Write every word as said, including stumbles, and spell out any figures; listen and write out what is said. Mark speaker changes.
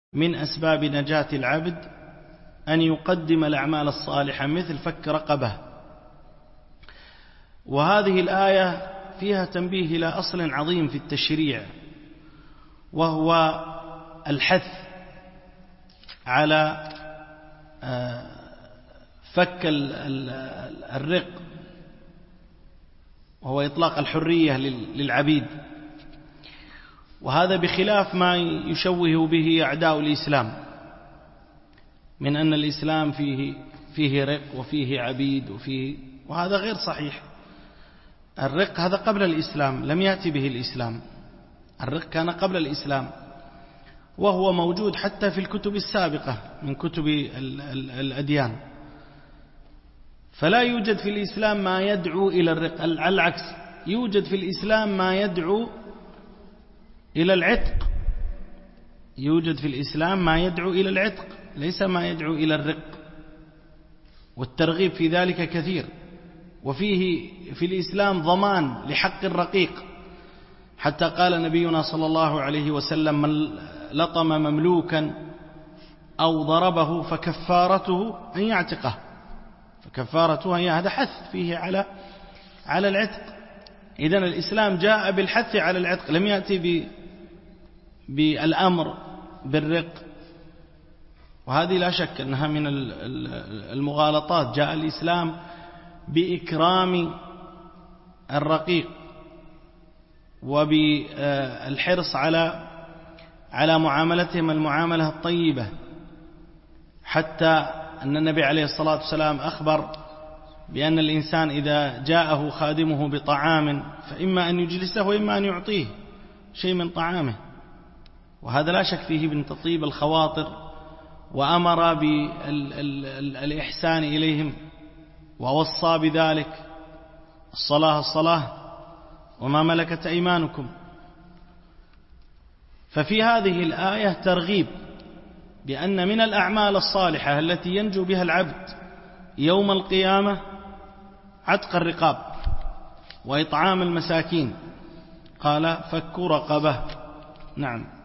Speaker 1: من أسباب نجاة العبد أن يقدم الأعمال الصالحة مثل فك رقبة. وهذه الآية فيها تنبيه إلى أصل عظيم في التشريع، وهو الحث على فك الرق، وهو إطلاق الحرية للعبيد، وهذا بخلاف ما يشوه به أعداء الإسلام من أن الإسلام فيه فيه رق وفيه عبيد وفيه، وهذا غير صحيح. الرق هذا قبل الإسلام، لم يأتي به الإسلام. الرق كان قبل الإسلام، وهو موجود حتى في الكتب السابقة من كتب الأديان. فلا يوجد في الإسلام ما يدعو إلى الرق، على العكس يوجد في الإسلام ما يدعو إلى العتق. يوجد في الإسلام ما يدعو إلى العتق، ليس ما يدعو إلى الرق، والترغيب في ذلك كثير. وفيه في الإسلام ضمان لحق الرقيق، حتى قال نبينا صلى الله عليه وسلم: من لطم مملوكا أو ضربه فكفارته أن يعتقه. فكفارته أن، هذا حث فيه على على العتق. إذن الإسلام جاء بالحث على العتق، لم يأتي بالأمر بالرق. وهذه لا شك أنها من المغالطات. جاء الإسلام بإكرام الرقيق وبالحرص على على معاملتهم المعاملة الطيبة، حتى أن النبي عليه الصلاة والسلام أخبر بأن الإنسان إذا جاءه خادمه بطعام فإما أن يجلسه وإما أن يعطيه شيء من طعامه، وهذا لا شك فيه من تطيب الخواطر. وأمر بالإحسان إليهم ووصى بذلك: الصلاة الصلاة وما ملكت أيمانكم. ففي هذه الآية ترغيب بأن من الأعمال الصالحة التي ينجو بها العبد يوم القيامة عتق الرقاب وإطعام المساكين. قال: فك رقبة. نعم.